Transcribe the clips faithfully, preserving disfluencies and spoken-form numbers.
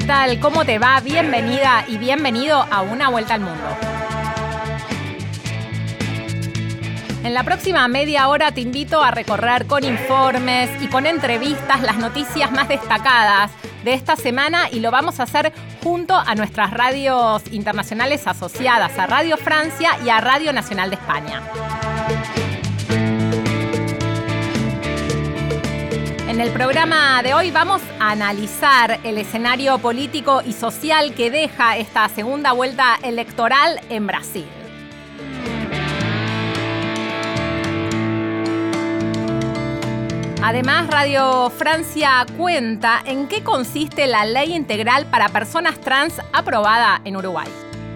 tal? ¿Cómo te va? Bienvenida y bienvenido a Una Vuelta al Mundo. En la próxima media hora te invito a recorrer con informes y con entrevistas las noticias más destacadas de esta semana, y lo vamos a hacer junto a nuestras radios internacionales asociadas, a Radio Francia y a Radio Nacional de España. En el programa de hoy vamos a analizar el escenario político y social que deja esta segunda vuelta electoral en Brasil. Además, Radio Francia cuenta en qué consiste la ley integral para personas trans aprobada en Uruguay.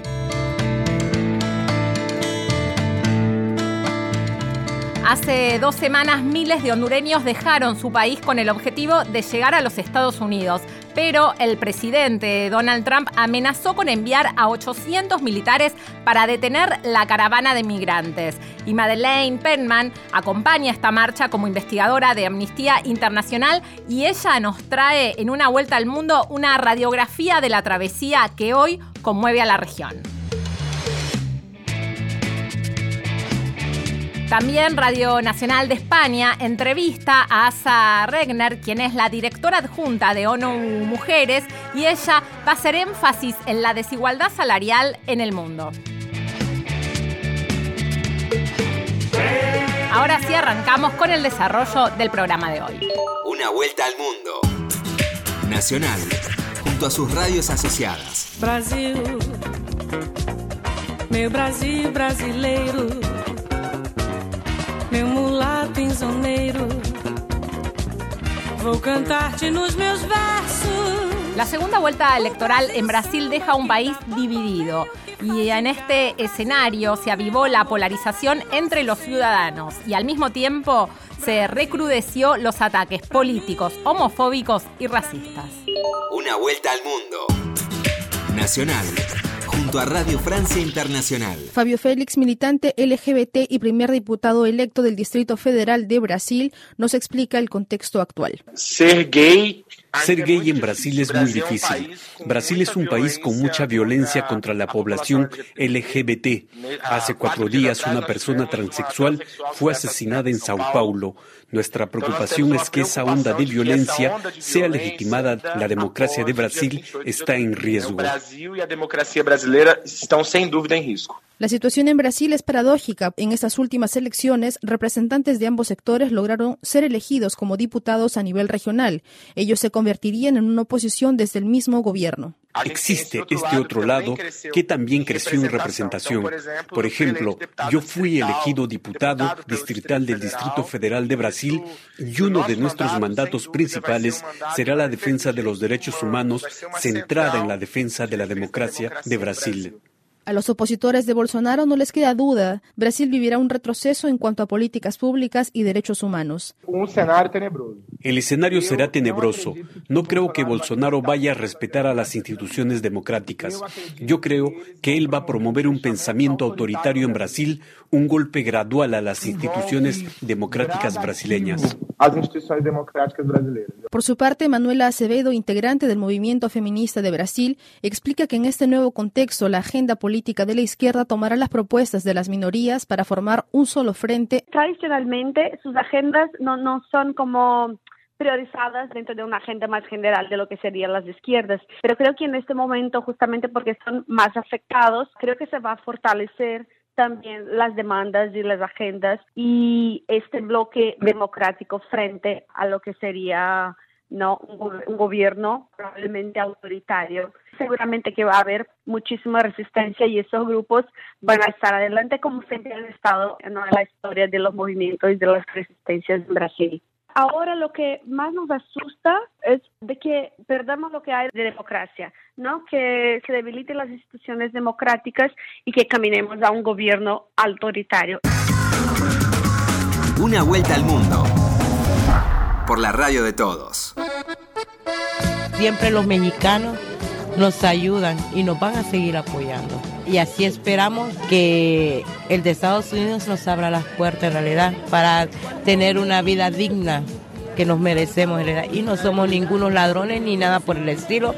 Hace dos semanas, miles de hondureños dejaron su país con el objetivo de llegar a los Estados Unidos, pero el presidente Donald Trump amenazó con enviar a ochocientos militares para detener la caravana de migrantes. Y Madeleine Penman acompaña esta marcha como investigadora de Amnistía Internacional, y ella nos trae en Una Vuelta al Mundo una radiografía de la travesía que hoy conmueve a la región. También Radio Nacional de España entrevista a Asa Regner, quien es la directora adjunta de ONU Mujeres, y ella va a hacer énfasis en la desigualdad salarial en el mundo. Ahora sí, arrancamos con el desarrollo del programa de hoy. Una Vuelta al Mundo. Nacional, junto a sus radios asociadas. Brasil, meu Brasil brasileiro. Meu mulato insoneiro, vou cantar-te nos meus versos. La segunda vuelta electoral en Brasil deja un país dividido, y en este escenario se avivó la polarización entre los ciudadanos y al mismo tiempo se recrudeció los ataques políticos, homofóbicos y racistas. Una Vuelta al Mundo. Nacional, junto a Radio Francia Internacional. Fabio Félix, militante L G B T y primer diputado electo del Distrito Federal de Brasil, nos explica el contexto actual. Ser gay... Ser gay en Brasil es muy difícil. Brasil es un país con mucha violencia contra la población L G B T. Hace cuatro días una persona transexual fue asesinada en Sao Paulo. Nuestra preocupación es que esa onda de violencia sea legitimada. La democracia de Brasil está en riesgo. Brasil y la democracia brasileira están sin duda en riesgo. La situación en Brasil es paradójica. En estas últimas elecciones, representantes de ambos sectores lograron ser elegidos como diputados a nivel regional. Ellos se convertirían en una oposición desde el mismo gobierno. Existe este otro lado que también creció en representación. Por ejemplo, yo fui elegido diputado distrital del Distrito Federal de Brasil, y uno de nuestros mandatos principales será la defensa de los derechos humanos, centrada en la defensa de la democracia de Brasil. A los opositores de Bolsonaro no les queda duda. Brasil vivirá un retroceso en cuanto a políticas públicas y derechos humanos. Un escenario tenebroso. El escenario será tenebroso. No creo que Bolsonaro vaya a respetar a las instituciones democráticas. Yo creo que él va a promover un pensamiento autoritario en Brasil, un golpe gradual a las instituciones democráticas brasileñas. As instituições democráticas brasileiras. Por su parte, Manuela Acevedo, integrante del Movimiento Feminista de Brasil, explica que en este nuevo contexto la agenda política de la izquierda tomará las propuestas de las minorías para formar un solo frente. Tradicionalmente, sus agendas no, no son como priorizadas dentro de una agenda más general de lo que serían las izquierdas. Pero creo que en este momento, justamente porque son más afectados, creo que se va a fortalecer también las demandas y las agendas y este bloque democrático frente a lo que sería no un, go- un gobierno probablemente autoritario. Seguramente que va a haber muchísima resistencia y esos grupos van a estar adelante, como siempre han estado, ¿no?, en la historia de los movimientos y de las resistencias en Brasil. Ahora lo que más nos asusta es de que perdamos lo que hay de democracia, ¿no? Que se debiliten las instituciones democráticas y que caminemos a un gobierno autoritario. Una Vuelta al Mundo. Por la radio de todos. Siempre los mexicanos nos ayudan y nos van a seguir apoyando. Y así esperamos que el de Estados Unidos nos abra las puertas en realidad para tener una vida digna que nos merecemos en realidad. Y no somos ningunos ladrones ni nada por el estilo,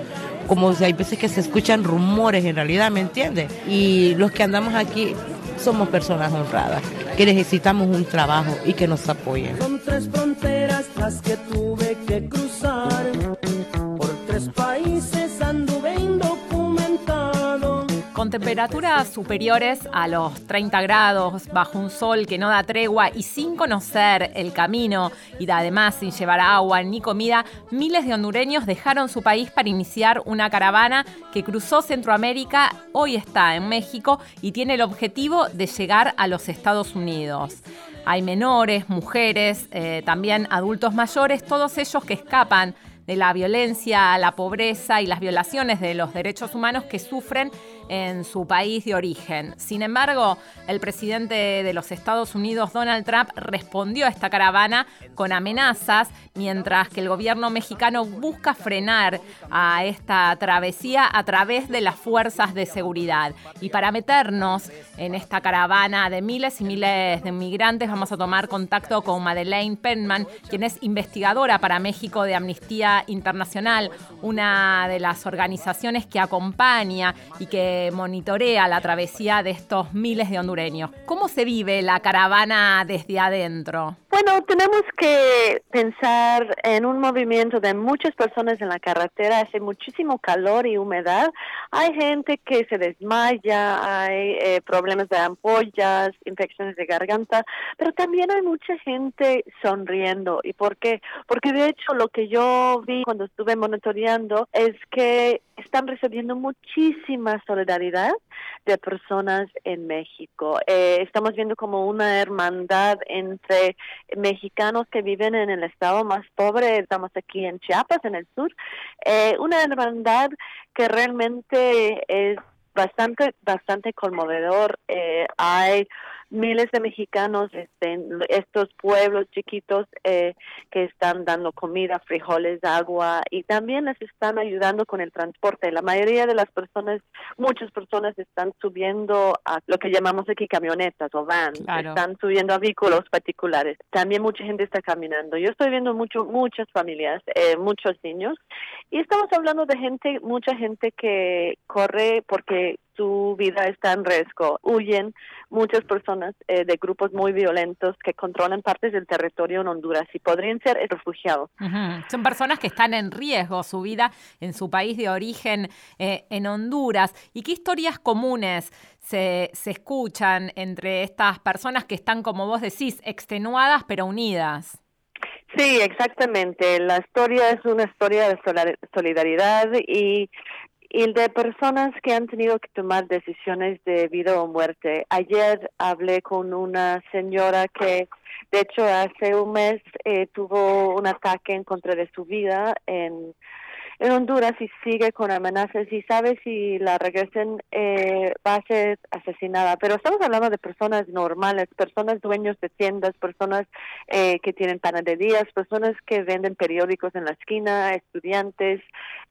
como si hay veces que se escuchan rumores en realidad, ¿me entiendes? Y los que andamos aquí somos personas honradas, que necesitamos un trabajo y que nos apoyen. Son tres fronteras las que tuve que cruzar, por tres países anduve indocumentado. Con temperaturas superiores a los treinta grados, bajo un sol que no da tregua y sin conocer el camino y además sin llevar agua ni comida, miles de hondureños dejaron su país para iniciar una caravana que cruzó Centroamérica, hoy está en México y tiene el objetivo de llegar a los Estados Unidos. Hay menores, mujeres, eh, también adultos mayores, todos ellos que escapan de la violencia, la pobreza y las violaciones de los derechos humanos que sufren en su país de origen. Sin embargo, el presidente de los Estados Unidos, Donald Trump, respondió a esta caravana con amenazas, mientras que el gobierno mexicano busca frenar a esta travesía a través de las fuerzas de seguridad. Y para meternos en esta caravana de miles y miles de inmigrantes, vamos a tomar contacto con Madeleine Penman, quien es investigadora para México de Amnistía Internacional, una de las organizaciones que acompaña y que monitorea la travesía de estos miles de hondureños. ¿Cómo se vive la caravana desde adentro? Bueno, tenemos que pensar en un movimiento de muchas personas en la carretera. Hace muchísimo calor y humedad. Hay gente que se desmaya, hay eh, problemas de ampollas, infecciones de garganta, pero también hay mucha gente sonriendo. ¿Y por qué? Porque de hecho lo que yo vi cuando estuve monitoreando es que están recibiendo muchísima solidaridad de personas en México. Eh, estamos viendo como una hermandad entre mexicanos que viven en el estado más pobre, estamos aquí en Chiapas, en el sur, eh, una hermandad que realmente es bastante, bastante conmovedor. Eh, hay miles de mexicanos este, en estos pueblos chiquitos eh, que están dando comida, frijoles, agua y también les están ayudando con el transporte. La mayoría de las personas, muchas personas están subiendo a lo que llamamos aquí camionetas o vans, claro. Están subiendo a vehículos particulares. También mucha gente está caminando. Yo estoy viendo mucho, muchas familias, eh, muchos niños y estamos hablando de gente, mucha gente que corre porque su vida está en riesgo. Huyen muchas personas eh, de grupos muy violentos que controlan partes del territorio en Honduras y podrían ser refugiados. Uh-huh. Son personas que están en riesgo su vida en su país de origen, eh, en Honduras. ¿Y qué historias comunes se, se escuchan entre estas personas que están, como vos decís, extenuadas pero unidas? Sí, exactamente. La historia es una historia de solidaridad y y de personas que han tenido que tomar decisiones de vida o muerte. Ayer hablé con una señora que, de hecho, hace un mes eh, tuvo un ataque en contra de su vida en, en Honduras y sigue con amenazas y sabe si la regresen eh, va a ser asesinada. Pero estamos hablando de personas normales, personas dueños de tiendas, personas eh, que tienen panaderías, personas que venden periódicos en la esquina, estudiantes,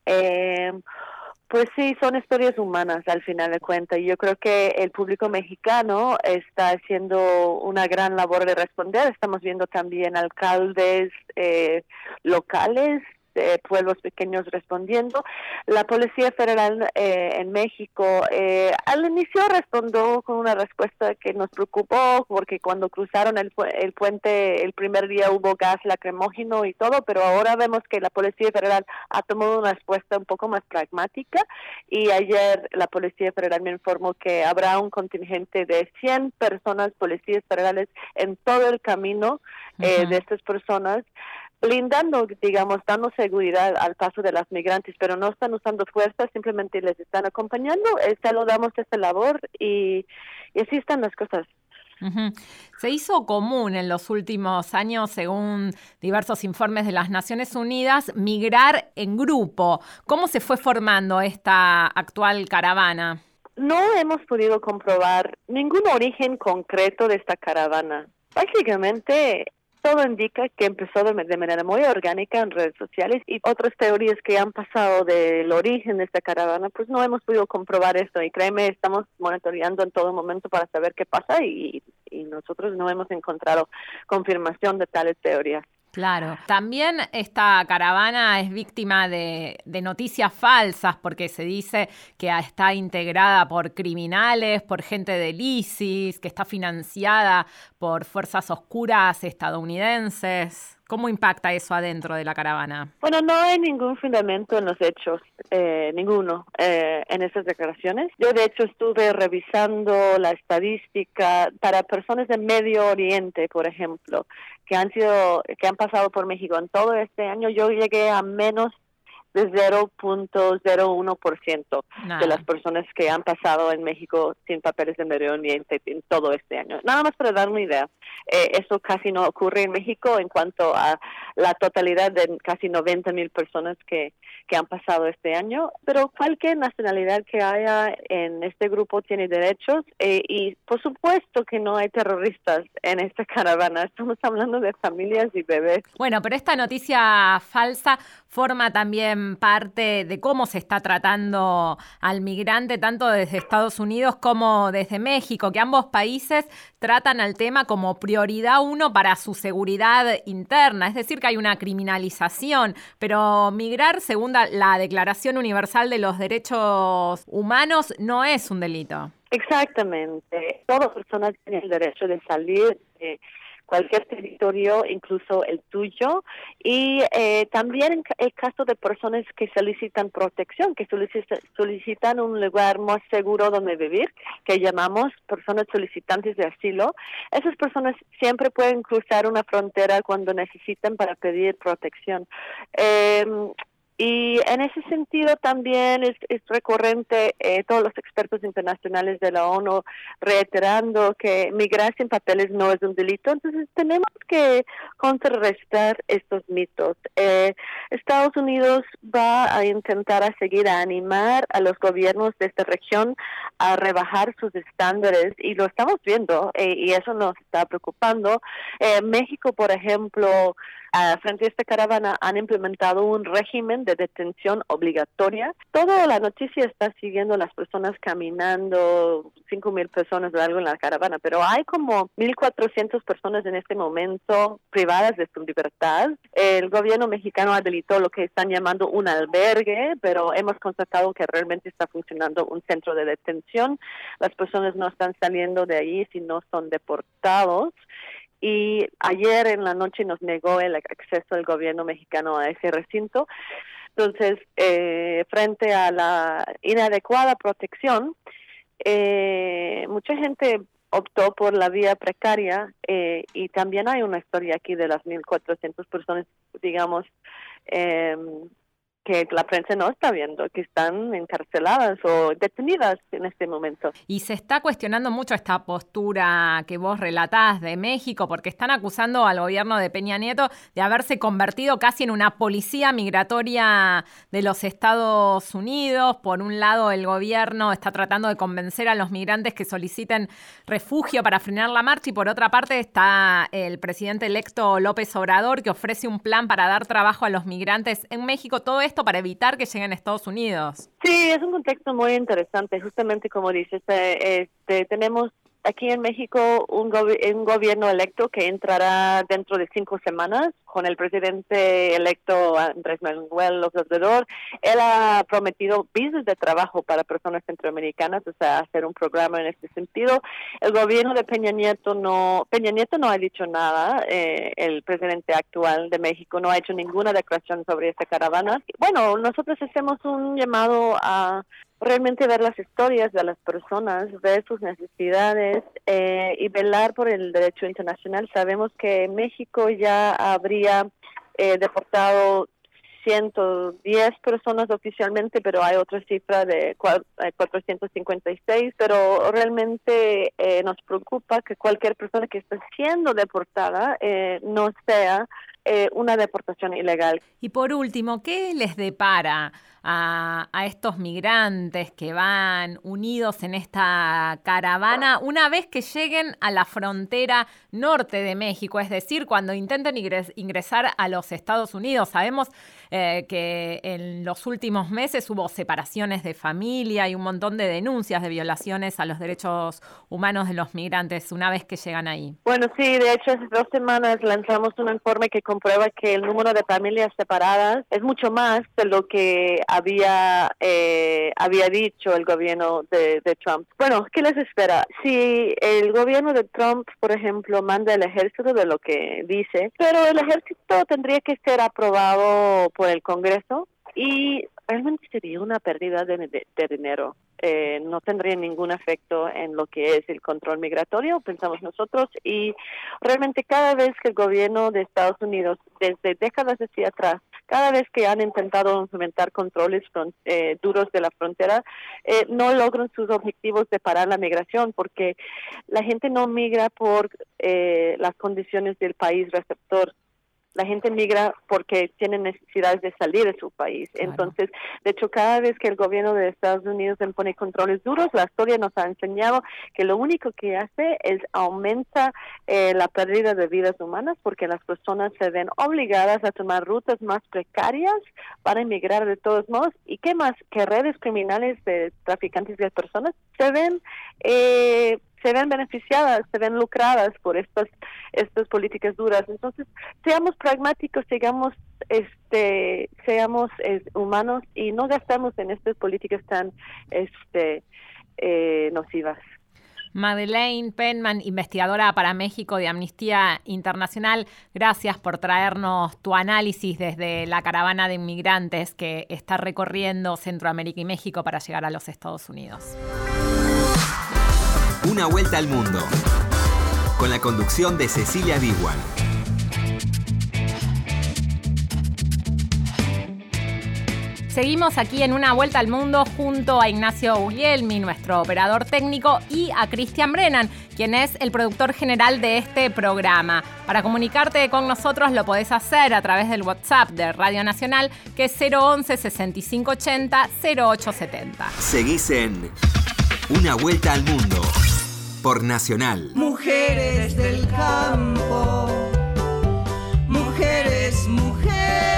eh, pues sí, son historias humanas al final de cuentas. Y yo creo que el público mexicano está haciendo una gran labor de responder. Estamos viendo también alcaldes eh, locales de pueblos pequeños respondiendo. La Policía Federal eh, en México eh, al inicio respondió con una respuesta que nos preocupó porque cuando cruzaron el, pu- el puente el primer día hubo gas lacrimógeno y todo, pero ahora vemos que la Policía Federal ha tomado una respuesta un poco más pragmática y ayer la Policía Federal me informó que habrá un contingente de cien personas, policías federales en todo el camino eh, uh-huh. de estas personas, blindando, digamos, dando seguridad al paso de las migrantes, pero no están usando fuerza, simplemente les están acompañando. Eh, saludamos esta labor y, y así están las cosas. Uh-huh. Se hizo común en los últimos años, según diversos informes de las Naciones Unidas, migrar en grupo. ¿Cómo se fue formando esta actual caravana? No hemos podido comprobar ningún origen concreto de esta caravana. Básicamente, todo indica que empezó de, de manera muy orgánica en redes sociales y otras teorías que han pasado del origen de esta caravana, pues no hemos podido comprobar esto y créeme, estamos monitoreando en todo momento para saber qué pasa y, y nosotros no hemos encontrado confirmación de tales teorías. Claro. También esta caravana es víctima de, de noticias falsas porque se dice que está integrada por criminales, por gente del ISIS, que está financiada por fuerzas oscuras estadounidenses. ¿Cómo impacta eso adentro de la caravana? Bueno, no hay ningún fundamento en los hechos, eh, ninguno, eh, en esas declaraciones. Yo, de hecho, estuve revisando la estadística para personas de Medio Oriente, por ejemplo, que han sido, que han pasado por México en todo este año. Yo llegué a menos de cero punto cero uno por ciento de las personas que han pasado en México sin papeles de Medio Oriente en todo este año. Nada más para dar una idea, eh, eso casi no ocurre en México en cuanto a la totalidad de casi noventa mil personas que, que han pasado este año, pero cualquier nacionalidad que haya en este grupo tiene derechos eh, y por supuesto que no hay terroristas en esta caravana, estamos hablando de familias y bebés. Bueno, pero esta noticia falsa forma también parte de cómo se está tratando al migrante tanto desde Estados Unidos como desde México, que ambos países tratan al tema como prioridad uno para su seguridad interna, es decir, que hay una criminalización, pero migrar, según la Declaración Universal de los Derechos Humanos, no es un delito. Exactamente, todas personas tienen el derecho de salir de cualquier territorio, incluso el tuyo, y eh, también en el caso de personas que solicitan protección, que solicitan, solicitan un lugar más seguro donde vivir, que llamamos personas solicitantes de asilo, esas personas siempre pueden cruzar una frontera cuando necesitan para pedir protección. Eh, Y en ese sentido también es, es recurrente eh, todos los expertos internacionales de la ONU reiterando que migrar sin papeles no es un delito. Entonces tenemos que contrarrestar estos mitos. Eh, Estados Unidos va a intentar a seguir a animar a los gobiernos de esta región a rebajar sus estándares y lo estamos viendo eh, y eso nos está preocupando. Eh, México, por ejemplo, Uh, frente a esta caravana han implementado un régimen de detención obligatoria. Toda la noticia está siguiendo las personas caminando, cinco mil personas o algo en la caravana, pero hay como mil cuatrocientas personas en este momento privadas de su libertad. El gobierno mexicano habilitó lo que están llamando un albergue, pero hemos constatado que realmente está funcionando un centro de detención. Las personas no están saliendo de ahí si no son deportados. Y ayer en la noche nos negó el acceso del gobierno mexicano a ese recinto. Entonces, eh, frente a la inadecuada protección, eh, mucha gente optó por la vía precaria eh, y también hay una historia aquí de las mil cuatrocientas personas, digamos, eh, que la prensa no está viendo, que están encarceladas o detenidas en este momento. Y se está cuestionando mucho esta postura que vos relatás de México, porque están acusando al gobierno de Peña Nieto de haberse convertido casi en una policía migratoria de los Estados Unidos. Por un lado, el gobierno está tratando de convencer a los migrantes que soliciten refugio para frenar la marcha, y por otra parte está el presidente electo López Obrador, que ofrece un plan para dar trabajo a los migrantes en México. Todo esto para evitar que lleguen a Estados Unidos. Sí, es un contexto muy interesante, justamente como dices, eh, este, tenemos aquí en México un, go- un gobierno electo que entrará dentro de cinco semanas con el presidente electo Andrés Manuel López Obrador. Él ha prometido visas de trabajo para personas centroamericanas, o sea, hacer un programa en este sentido. El gobierno de Peña Nieto no, Peña Nieto no ha dicho nada, eh, el presidente actual de México no ha hecho ninguna declaración sobre esta caravana. Bueno, nosotros hacemos un llamado a realmente ver las historias de las personas, ver sus necesidades eh, y velar por el derecho internacional. Sabemos que México ya habría eh, deportado ciento diez personas oficialmente, pero hay otra cifra de cuatrocientos cincuenta y seis, pero realmente eh, nos preocupa que cualquier persona que esté siendo deportada eh, no sea eh, una deportación ilegal. Y por último, ¿qué les depara a, a estos migrantes que van unidos en esta caravana una vez que lleguen a la frontera norte de México? Es decir, cuando intenten ingres, ingresar a los Estados Unidos. Sabemos eh, que en los últimos meses hubo separaciones de familia y un montón de denuncias de violaciones a los derechos humanos de los migrantes una vez que llegan ahí. Bueno, sí, de hecho hace dos semanas lanzamos un informe que comprueba que el número de familias separadas es mucho más de lo que había eh, había dicho el gobierno de, de Trump. Bueno, ¿qué les espera? Si el gobierno de Trump, por ejemplo, manda el ejército, de lo que dice, pero el ejército tendría que ser aprobado por el Congreso y realmente sería una pérdida de, de, de dinero. Eh, no tendría ningún efecto en lo que es el control migratorio, pensamos nosotros, y realmente cada vez que el gobierno de Estados Unidos, desde décadas hacia atrás, cada vez que han intentado implementar controles eh, duros de la frontera, eh, no logran sus objetivos de parar la migración, porque la gente no migra por eh, las condiciones del país receptor. La gente migra porque tiene necesidades de salir de su país. Claro. Entonces, de hecho, cada vez que el gobierno de Estados Unidos impone controles duros, la historia nos ha enseñado que lo único que hace es aumenta eh, la pérdida de vidas humanas, porque las personas se ven obligadas a tomar rutas más precarias para emigrar de todos modos. ¿Y qué más? Que redes criminales de traficantes de personas se ven eh, se ven beneficiadas, se ven lucradas por estas estas políticas duras. Entonces, seamos pragmáticos, sigamos, este, seamos eh, humanos y no gastamos en estas políticas tan este, eh, nocivas. Madeleine Penman, investigadora para México de Amnistía Internacional, gracias por traernos tu análisis desde la caravana de inmigrantes que está recorriendo Centroamérica y México para llegar a los Estados Unidos. Una vuelta al mundo, con la conducción de Cecilia Biguan. Seguimos aquí en Una Vuelta al Mundo junto a Ignacio Guglielmi, nuestro operador técnico, y a Cristian Brennan, quien es el productor general de este programa. Para comunicarte con nosotros lo podés hacer a través del WhatsApp de Radio Nacional, que es cero once, sesenta y cinco ochenta, cero ocho setenta. Seguís en Una Vuelta al Mundo por Nacional. Mujeres del campo, mujeres, mujeres.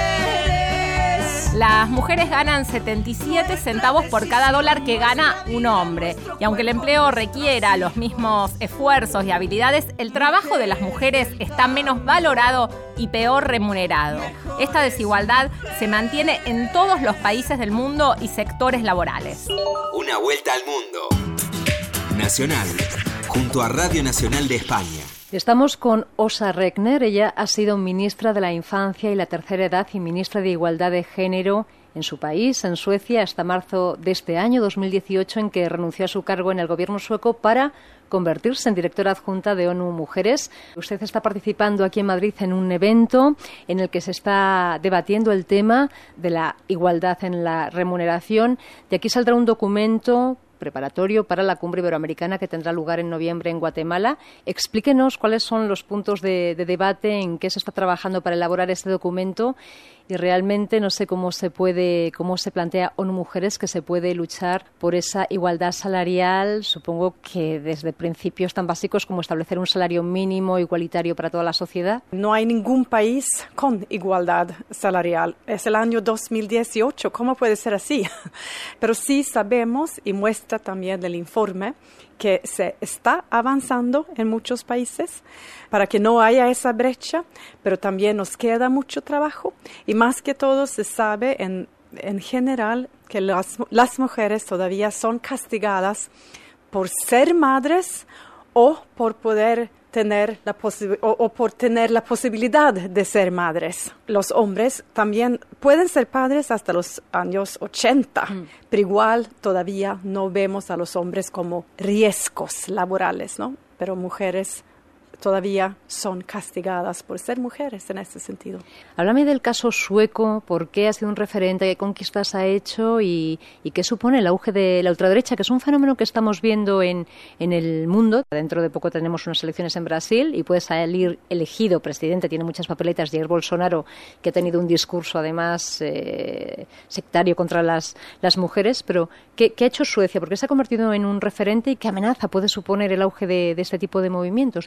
Las mujeres ganan setenta y siete centavos por cada dólar que gana un hombre. Y aunque el empleo requiera los mismos esfuerzos y habilidades, el trabajo de las mujeres está menos valorado y peor remunerado. Esta desigualdad se mantiene en todos los países del mundo y sectores laborales. Una vuelta al mundo. Nacional, junto a Radio Nacional de España. Estamos con Åsa Regner. Ella ha sido ministra de la Infancia y la Tercera Edad y ministra de Igualdad de Género en su país, en Suecia, hasta marzo de este año, dos mil dieciocho, en que renunció a su cargo en el gobierno sueco para convertirse en directora adjunta de ONU Mujeres. Usted está participando aquí en Madrid en un evento en el que se está debatiendo el tema de la igualdad en la remuneración. De aquí saldrá un documento preparatorio para la cumbre iberoamericana que tendrá lugar en noviembre en Guatemala. Explíquenos cuáles son los puntos de, de debate, en qué se está trabajando para elaborar este documento, y realmente no sé cómo se puede, cómo se plantea ONU Mujeres que se puede luchar por esa igualdad salarial. Supongo que desde principios tan básicos como establecer un salario mínimo igualitario para toda la sociedad. No hay ningún país con igualdad salarial. Es el año dos mil dieciocho. ¿Cómo puede ser así? Pero sí sabemos, y muestra también el informe, que se está avanzando en muchos países para que no haya esa brecha, pero también nos queda mucho trabajo, y más que todo se sabe en, en general que las, las mujeres todavía son castigadas por ser madres o por poder tener la posi- o, o por tener la posibilidad de ser madres. Los hombres también pueden ser padres hasta los años ochenta, mm. pero igual todavía no vemos a los hombres como riesgos laborales, ¿no? Pero mujeres todavía son castigadas por ser mujeres en ese sentido. Háblame del caso sueco, por qué ha sido un referente, qué conquistas ha hecho y, y qué supone el auge de la ultraderecha, que es un fenómeno que estamos viendo en, en el mundo. Dentro de poco tenemos unas elecciones en Brasil y puede salir elegido presidente, tiene muchas papeletas, Jair Bolsonaro, que ha tenido un discurso además eh, sectario contra las, las mujeres, pero ¿qué, ¿qué ha hecho Suecia? ¿Por qué se ha convertido en un referente y qué amenaza puede suponer el auge de, de este tipo de movimientos de ultraderecha?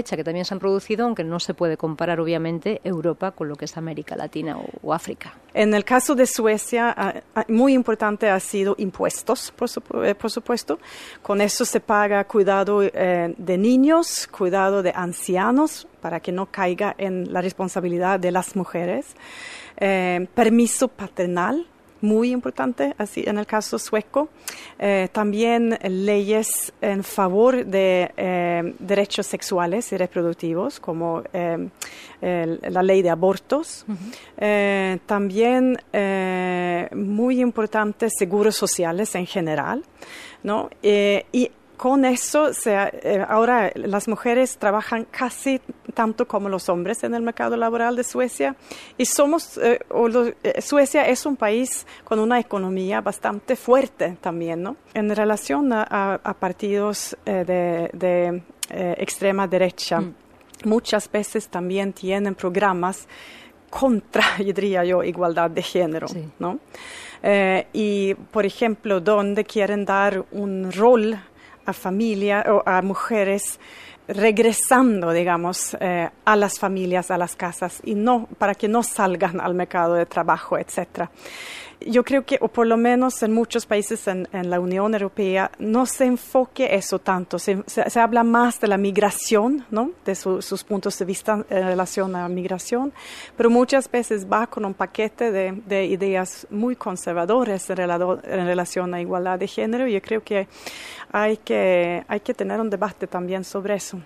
brecha que también se han producido, aunque no se puede comparar obviamente Europa con lo que es América Latina o, o África. En el caso de Suecia, muy importante ha sido impuestos, por, su, por supuesto. Con eso se paga cuidado eh, de niños, cuidado de ancianos, para que no caiga en la responsabilidad de las mujeres. Eh, permiso paternal, muy importante, así en el caso sueco. Eh, también leyes en favor de eh, derechos sexuales y reproductivos, como eh, el, la ley de abortos. Uh-huh. Eh, también eh, muy importante seguros sociales en general, ¿no? Eh, y con eso, se, eh, ahora las mujeres trabajan casi tanto como los hombres en el mercado laboral de Suecia. Y somos, eh, o lo, eh, Suecia es un país con una economía bastante fuerte también, ¿no? En relación a, a, a partidos eh, de, de eh, extrema derecha, mm. muchas veces también tienen programas contra, yo diría yo, igualdad de género, sí. ¿no? Eh, y, por ejemplo, donde quieren dar un rol a familias o a mujeres regresando, digamos, eh, a las familias, a las casas, y no para que no salgan al mercado de trabajo, etcétera. Yo creo que, o por lo menos en muchos países en, en la Unión Europea, no se enfoque eso tanto. Se, se, se habla más de la migración, ¿no? De su, sus puntos de vista en relación a migración, pero muchas veces va con un paquete de, de ideas muy conservadoras en, relado, en relación a igualdad de género. Y yo creo que hay que, hay que tener un debate también sobre eso.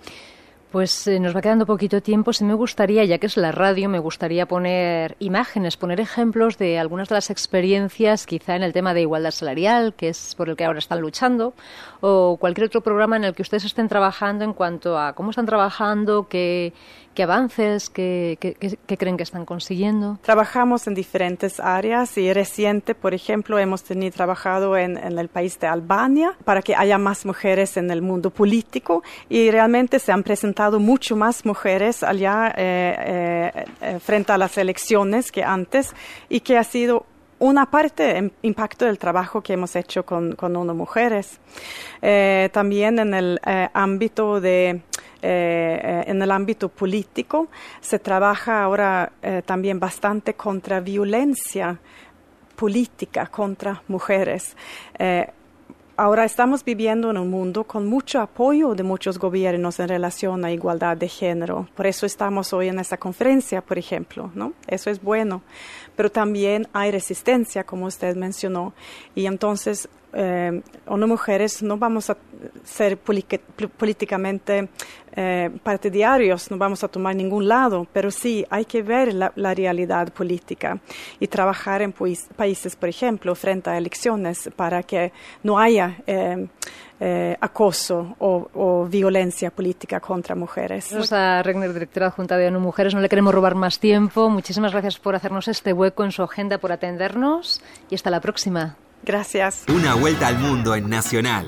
Pues eh, nos va quedando poquito tiempo. Si me gustaría, ya que es la radio, me gustaría poner imágenes, poner ejemplos de algunas de las experiencias, quizá en el tema de igualdad salarial, que es por el que ahora están luchando, o cualquier otro programa en el que ustedes estén trabajando en cuanto a cómo están trabajando, qué, qué avances, qué, qué, qué creen que están consiguiendo. Trabajamos en diferentes áreas y reciente, por ejemplo, hemos tenido trabajado en, en el país de Albania para que haya más mujeres en el mundo político, y realmente se han presentado mucho más mujeres allá eh, eh, eh, frente a las elecciones que antes, y que ha sido una parte en impacto del trabajo que hemos hecho con, con ONU Mujeres. Eh, también en el eh, ámbito de eh, en el ámbito político se trabaja ahora eh, también bastante contra violencia política contra mujeres. Eh, Ahora estamos viviendo en un mundo con mucho apoyo de muchos gobiernos en relación a igualdad de género. Por eso estamos hoy en esta conferencia, por ejemplo, ¿no? Eso es bueno. Pero también hay resistencia, como usted mencionó. Y entonces, eh, ONU Mujeres no vamos a ser políticamente eh, partidarios, no vamos a tomar ningún lado, pero sí hay que ver la, la realidad política y trabajar en pues, países, por ejemplo, frente a elecciones para que no haya eh, eh, acoso o, o violencia política contra mujeres. Rosa Regner, directora adjunta de ONU Mujeres, no le queremos robar más tiempo. Muchísimas gracias por hacernos este hueco en su agenda, por atendernos, y hasta la próxima. Gracias. Una vuelta al mundo en Nacional,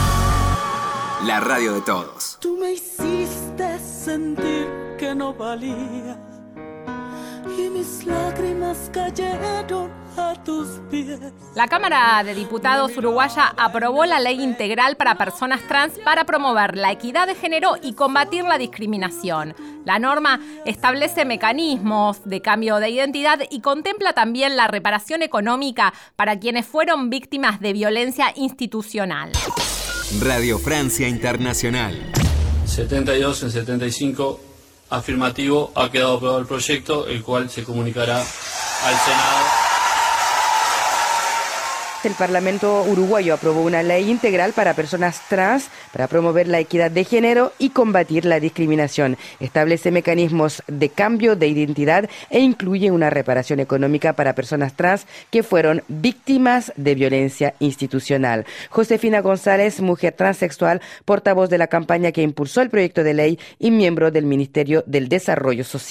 la radio de todos. Tú me hiciste sentir que no valía y mis lágrimas cayeron a tus pies. La Cámara de Diputados uruguaya aprobó la Ley Integral para Personas Trans para promover la equidad de género y combatir la discriminación. La norma establece mecanismos de cambio de identidad y contempla también la reparación económica para quienes fueron víctimas de violencia institucional. Radio Francia Internacional. setenta y dos en setenta y cinco afirmativo, ha quedado aprobado el proyecto, el cual se comunicará al Senado. El Parlamento uruguayo aprobó una ley integral para personas trans para promover la equidad de género y combatir la discriminación. Establece mecanismos de cambio de identidad e incluye una reparación económica para personas trans que fueron víctimas de violencia institucional. Josefina González, mujer transexual, portavoz de la campaña que impulsó el proyecto de ley y miembro del Ministerio del Desarrollo Social.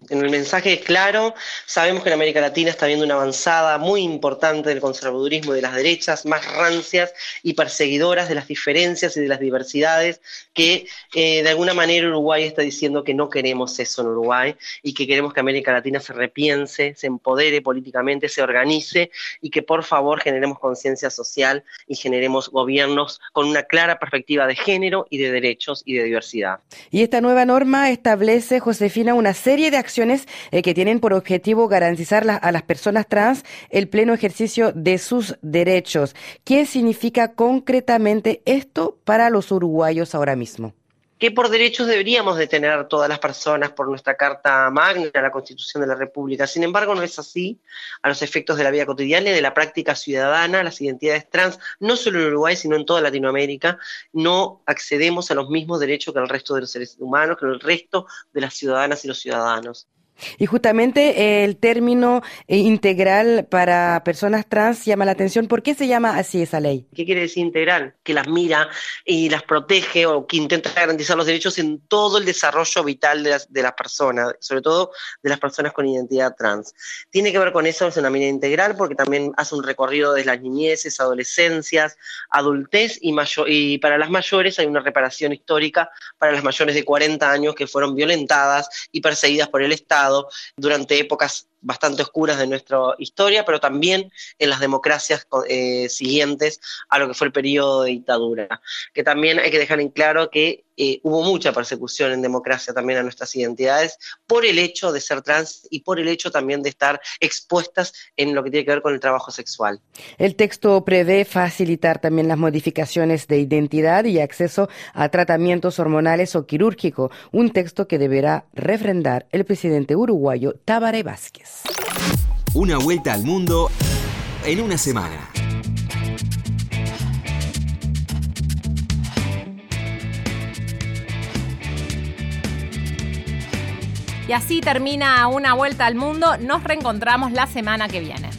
En el mensaje es claro, sabemos que en América Latina está habiendo una avanzada muy importante del conservadurismo y de las derechas, más rancias y perseguidoras de las diferencias y de las diversidades, que eh, de alguna manera Uruguay está diciendo que no queremos eso en Uruguay y que queremos que América Latina se repiense, se empodere políticamente, se organice y que por favor generemos conciencia social y generemos gobiernos con una clara perspectiva de género y de derechos y de diversidad. Y esta nueva norma establece, Josefina, una serie de acciones eh, que tienen por objetivo garantizar la, a las personas trans el pleno ejercicio de sus derechos. ¿Qué significa concretamente esto para los uruguayos ahora mismo? Que por derechos deberíamos de tener todas las personas por nuestra Carta Magna, la Constitución de la República. Sin embargo, no es así a los efectos de la vida cotidiana y de la práctica ciudadana. Las identidades trans, no solo en Uruguay, sino en toda Latinoamérica, no accedemos a los mismos derechos que el resto de los seres humanos, que el resto de las ciudadanas y los ciudadanos. Y justamente el término integral para personas trans llama la atención. ¿Por qué se llama así esa ley? ¿Qué quiere decir integral? Que las mira y las protege o que intenta garantizar los derechos en todo el desarrollo vital de las, de las personas, sobre todo de las personas con identidad trans. Tiene que ver con eso, es una mirada integral porque también hace un recorrido desde las niñeces, adolescencias, adultez y, mayor, y para las mayores hay una reparación histórica para las mayores de cuarenta años que fueron violentadas y perseguidas por el Estado durante épocas bastante oscuras de nuestra historia, pero también en las democracias eh, siguientes a lo que fue el periodo de dictadura. Que también hay que dejar en claro que eh, hubo mucha persecución en democracia también a nuestras identidades por el hecho de ser trans y por el hecho también de estar expuestas en lo que tiene que ver con el trabajo sexual. El texto prevé facilitar también las modificaciones de identidad y acceso a tratamientos hormonales o quirúrgicos, un texto que deberá refrendar el presidente uruguayo Tabaré Vázquez. Una vuelta al mundo en una semana. Y así termina Una vuelta al mundo. Nos reencontramos la semana que viene.